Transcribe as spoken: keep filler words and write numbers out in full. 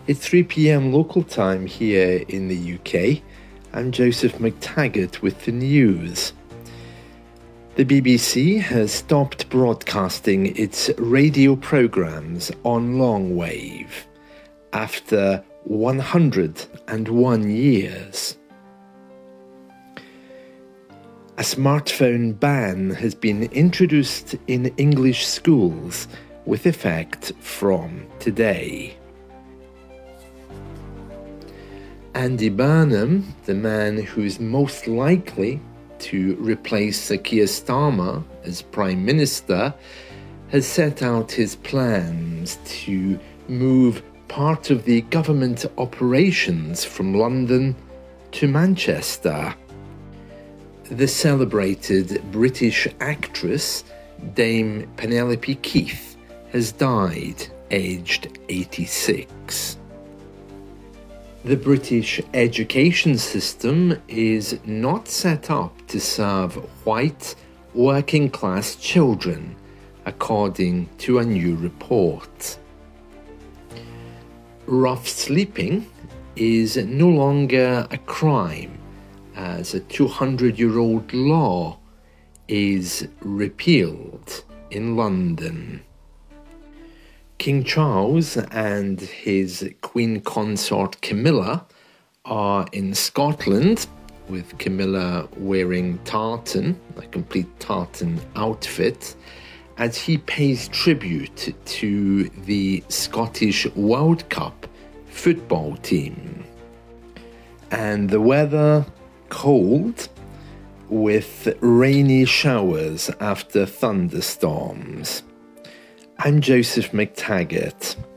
It's three p.m. local time here in the U K. I'm Joseph McTaggart with the news. The B B C has stopped broadcasting its radio programmes on longwave after one hundred one years. A smartphone ban has been introduced in English schools with effect from today. Andy Burnham, the man who's most likely to replace Sir Keir Starmer as Prime Minister, has set out his plans to move part of the government operations from London to Manchester. The celebrated British actress Dame Penelope Keith has died, aged eighty-six. The British education system is not set up to serve white, working-class children, according to a new report. Rough sleeping is no longer a crime, as a two hundred year old law is repealed in London. King Charles and his Queen Consort Camilla are in Scotland, with Camilla wearing tartan, a complete tartan outfit, as he pays tribute to the Scottish World Cup football team. And the weather, cold, with rainy showers after thunderstorms. I'm Joseph McTaggart.